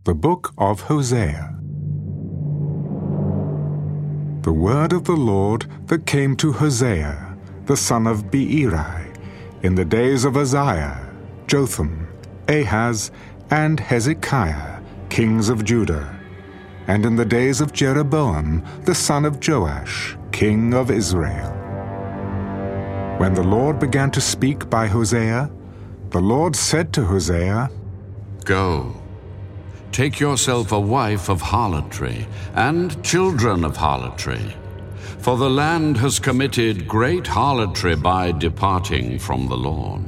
The Book of Hosea. The word of the Lord that came to Hosea, the son of Beeri, in the days of Uzziah, Jotham, Ahaz, and Hezekiah, kings of Judah, and in the days of Jeroboam, the son of Joash, king of Israel. When the Lord began to speak by Hosea, the Lord said to Hosea, Go, take yourself a wife of harlotry, and children of harlotry, for the land has committed great harlotry by departing from the Lord.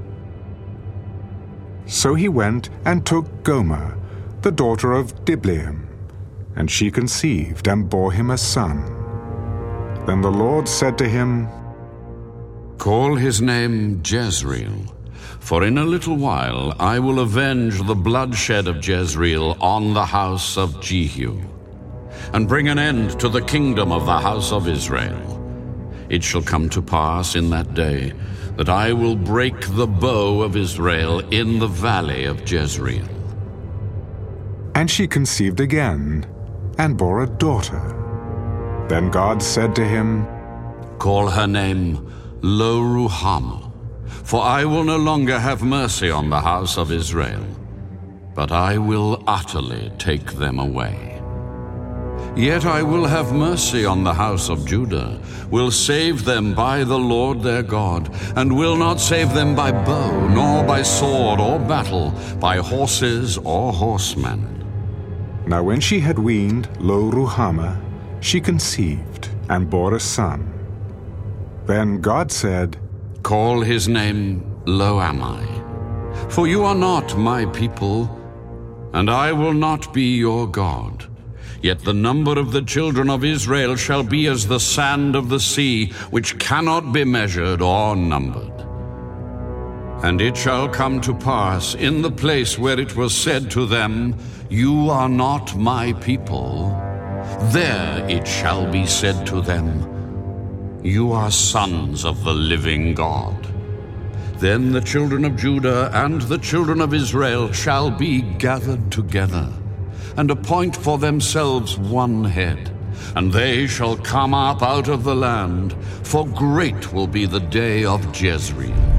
So he went and took Gomer, the daughter of Diblaim, and she conceived and bore him a son. Then the Lord said to him, Call his name Jezreel, for in a little while I will avenge the bloodshed of Jezreel on the house of Jehu, and bring an end to the kingdom of the house of Israel. It shall come to pass in that day that I will break the bow of Israel in the valley of Jezreel. And she conceived again, and bore a daughter. Then God said to him, Call her name Lo-Ruhamah, for I will no longer have mercy on the house of Israel, but I will utterly take them away. Yet I will have mercy on the house of Judah, will save them by the Lord their God, and will not save them by bow, nor by sword or battle, by horses or horsemen. Now when she had weaned Lo-Ruhamah, she conceived and bore a son. Then God said, Call his name Lo-Ammi, for you are not my people, and I will not be your God. Yet the number of the children of Israel shall be as the sand of the sea, which cannot be measured or numbered. And it shall come to pass in the place where it was said to them, You are not my people, there it shall be said to them, You are sons of the living God. Then the children of Judah and the children of Israel shall be gathered together, and appoint for themselves one head, and they shall come up out of the land, for great will be the day of Jezreel.